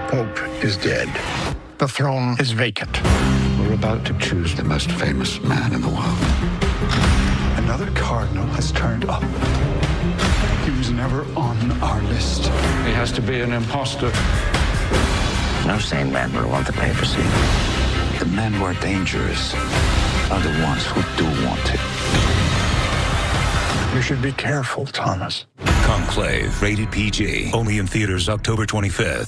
Pope is dead. The throne is vacant. We're about to choose the most famous man in the world. Another cardinal has turned up. He was never on our list. He has to be an imposter. No sane man would want the papacy. The men who are dangerous are the ones who do want it. You should be careful, Thomas. Conclave, rated PG. Only in theaters October 25th.